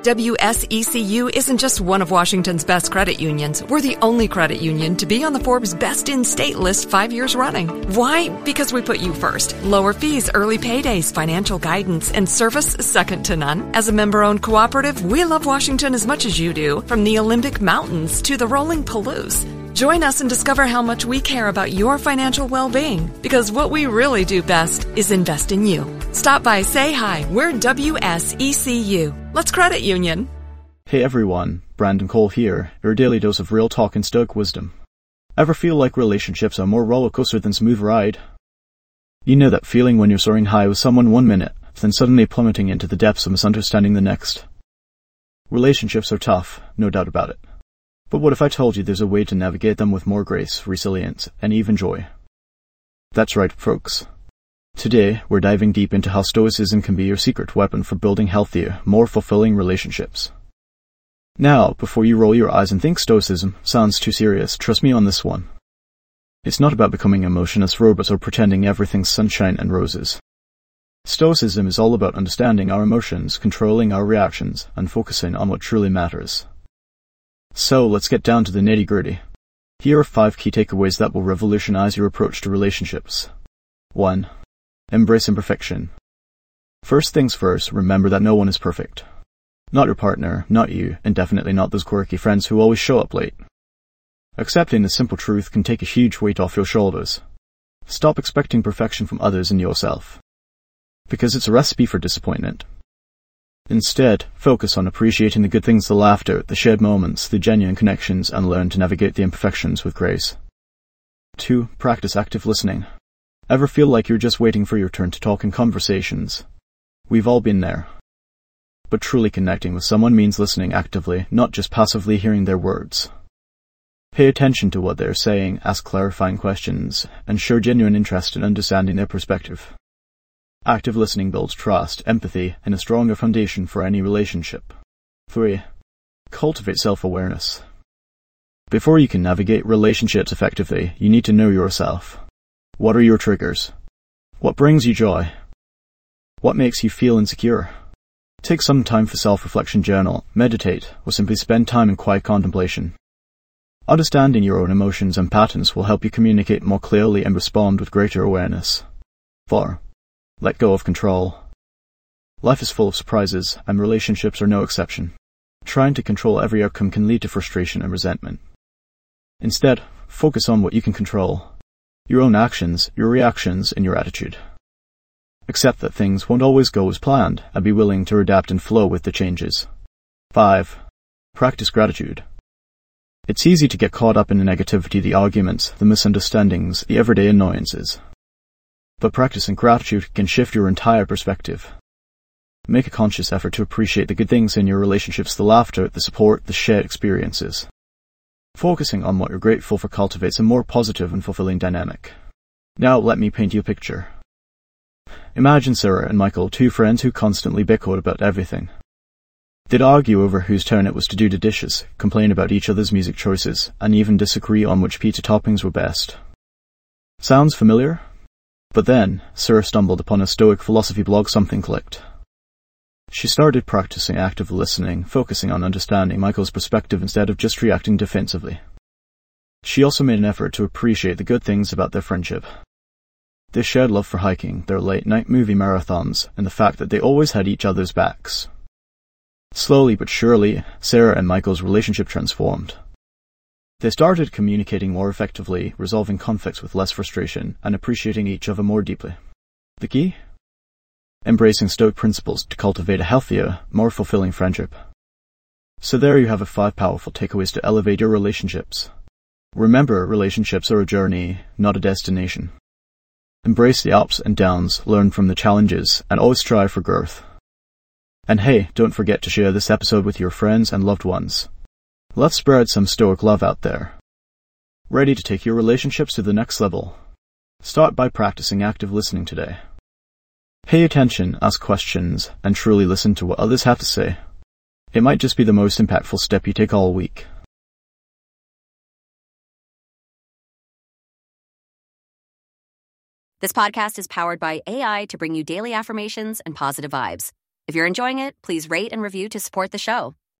WSECU isn't just one of Washington's best credit unions. We're the only credit union to be on the Forbes Best in State list 5 years running. Why? Because we put you first. Lower fees, early paydays, financial guidance, and service second to none. As a member-owned cooperative, we love Washington as much as you do, from the Olympic Mountains to the rolling Palouse. Join us and discover how much we care about your financial well-being, because what we really do best is invest in you. Stop by, say hi. We're WSECU. Let's credit union. Hey everyone, Brandon Cole here, your daily dose of real talk and stoic wisdom. Ever feel like relationships are more roller coaster than smooth ride? You know that feeling when you're soaring high with someone 1 minute, then suddenly plummeting into the depths of misunderstanding the next. Relationships are tough, no doubt about it. But what if I told you there's a way to navigate them with more grace, resilience, and even joy? That's right, folks. Today, we're diving deep into how Stoicism can be your secret weapon for building healthier, more fulfilling relationships. Now, before you roll your eyes and think Stoicism sounds too serious, trust me on this one. It's not about becoming emotionless robots or pretending everything's sunshine and roses. Stoicism is all about understanding our emotions, controlling our reactions, and focusing on what truly matters. So, let's get down to the nitty-gritty. Here are 5 key takeaways that will revolutionize your approach to relationships. 1. Embrace imperfection. First things first, remember that no one is perfect. Not your partner, not you, and definitely not those quirky friends who always show up late. Accepting this simple truth can take a huge weight off your shoulders. Stop expecting perfection from others and yourself, because it's a recipe for disappointment. Instead, focus on appreciating the good things, the laughter, the shared moments, the genuine connections, and learn to navigate the imperfections with grace. 2. Practice active listening. Ever feel like you're just waiting for your turn to talk in conversations? We've all been there. But truly connecting with someone means listening actively, not just passively hearing their words. Pay attention to what they're saying, ask clarifying questions, and show genuine interest in understanding their perspective. Active listening builds trust, empathy, and a stronger foundation for any relationship. 3. Cultivate self-awareness. Before you can navigate relationships effectively, you need to know yourself. What are your triggers? What brings you joy? What makes you feel insecure? Take some time for self-reflection, journal, meditate, or simply spend time in quiet contemplation. Understanding your own emotions and patterns will help you communicate more clearly and respond with greater awareness. 4. Let go of control. Life is full of surprises, and relationships are no exception. Trying to control every outcome can lead to frustration and resentment. Instead, focus on what you can control. Your own actions, your reactions, and your attitude. Accept that things won't always go as planned, and be willing to adapt and flow with the changes. 5. Practice gratitude. It's easy to get caught up in the negativity, the arguments, the misunderstandings, the everyday annoyances. But practicing gratitude can shift your entire perspective. Make a conscious effort to appreciate the good things in your relationships, the laughter, the support, the shared experiences. Focusing on what you're grateful for cultivates a more positive and fulfilling dynamic. Now let me paint you a picture. Imagine Sarah and Michael, 2 friends who constantly bickered about everything. They'd argue over whose turn it was to do the dishes, complain about each other's music choices, and even disagree on which pizza toppings were best. Sounds familiar? But then, Sarah stumbled upon a Stoic philosophy blog. Something clicked. She started practicing active listening, focusing on understanding Michael's perspective instead of just reacting defensively. She also made an effort to appreciate the good things about their friendship. Their shared love for hiking, their late-night movie marathons, and the fact that they always had each other's backs. Slowly but surely, Sarah and Michael's relationship transformed. They started communicating more effectively, resolving conflicts with less frustration, and appreciating each other more deeply. The key? Embracing Stoic principles to cultivate a healthier, more fulfilling friendship. So there you have it, 5 powerful takeaways to elevate your relationships. Remember, relationships are a journey, not a destination. Embrace the ups and downs, learn from the challenges, and always strive for growth. And hey, don't forget to share this episode with your friends and loved ones. Let's spread some Stoic love out there. Ready to take your relationships to the next level? Start by practicing active listening today. Pay attention, ask questions, and truly listen to what others have to say. It might just be the most impactful step you take all week. This podcast is powered by AI to bring you daily affirmations and positive vibes. If you're enjoying it, please rate and review to support the show.